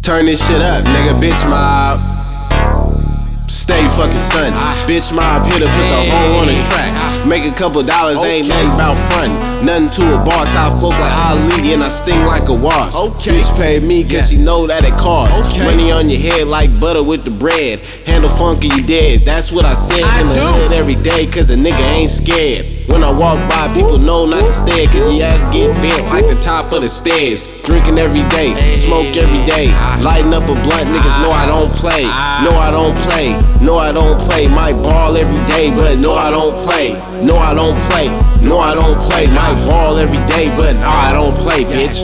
Turn this shit up, nigga, bitch mob. Stay fucking stuntin'. Bitch mob here to put the whole on the track. Make a couple dollars, ain't nothing about frontin'. Nothing to a boss, I float like Ali and I sting like a wasp. Bitch pay me cause she know that it costs. Money on your head like butter with the bread. Handle funky, you dead, that's what I said in the hood every day cause a nigga ain't scared. When I walk by, people know not to stare cause your ass get bent like the top of the stairs. Drinking every day, smoke every day. Lighting up a blunt, niggas know I don't play. No, I don't play. No, I don't play. Might ball every day, but no, I don't play. No, I don't play. No, I don't play. Might ball every day, but no, I don't play, bitch.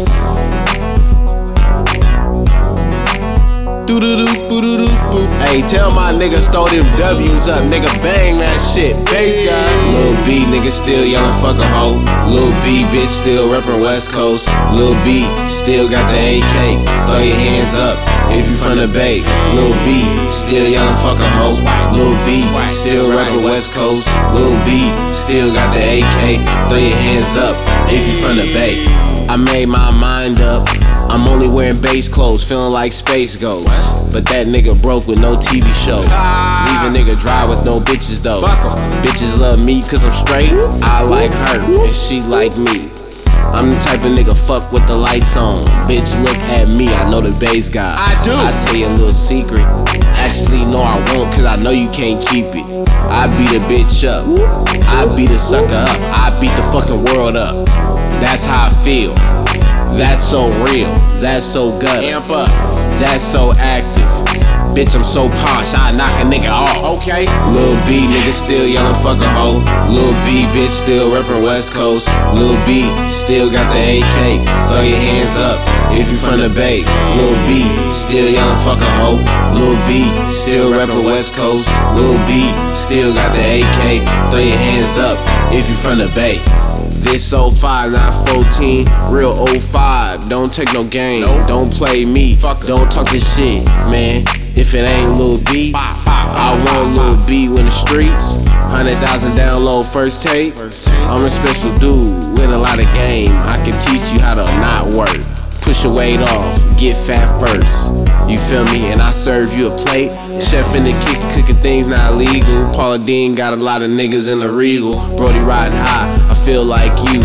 Hey, tell my niggas throw them W's up, nigga, bang that shit. Bass guy. Lil B, nigga, still yellin' fuck a hoe. Lil B, bitch, still reppin' West Coast. Lil B, still got the AK. Throw your hands up if you from the Bay. Lil B, still yellin' fuck a hoe. Lil B, still reppin' West Coast. Lil B, still got the AK. Throw your hands up if you from the Bay. I made my mind up. I'm only wearing base clothes, feeling like Space Ghost. But that nigga broke with no TV show. Leave a nigga dry with no bitches though. Bitches love me cause I'm straight. I like her and she like me. I'm the type of nigga fuck with the lights on. Bitch, look at me, I know the bass guy. I tell you a little secret. Actually, no, I won't, cause I know you can't keep it. I beat a bitch up. I beat a sucker up. I beat the fucking world up. That's how I feel. That's so real. That's so gut. Amp up. That's so active. Bitch, I'm so posh, I knock a nigga off. Okay. Lil B, nigga, still yellin' fuck a hoe. Lil B, bitch, still reppin' West Coast. Lil B, still got the AK. Throw your hands up if you from the Bay. Lil B, still yellin' fuck a hoe. Lil B, still reppin' West Coast. Lil B, still got the AK. Throw your hands up if you from the Bay. This 05, not 14, real 05. Don't take no game, don't play me, don't talk this shit, man. If it ain't Lil B, I want Lil B in the streets. 100,000 download first tape. I'm a special dude with a lot of game. I can teach you how to not work. Push your weight off, get fat first. You feel me? And I serve you a plate. Chef in the kitchen, cooking things not illegal. Paula Deen got a lot of niggas in the Regal. Brody riding high, I feel like you.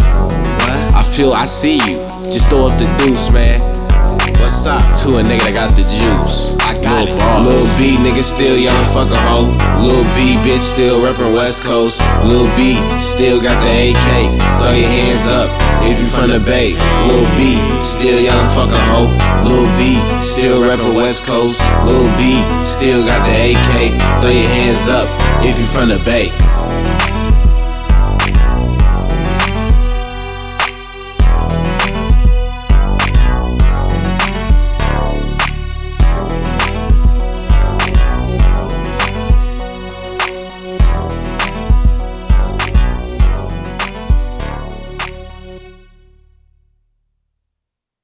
I see you. Just throw up the deuce, man. What's up? To a nigga that got the juice. I got it. Lil B, nigga, still young, fuck a hoe. Lil B, bitch, still reppin' West Coast. Lil B, still got the AK. Throw your hands up if you from the Bay. Lil B, still young, fuck a hoe. Lil B, still reppin' West Coast. Lil B, still got the AK. Throw your hands up if you from the Bay.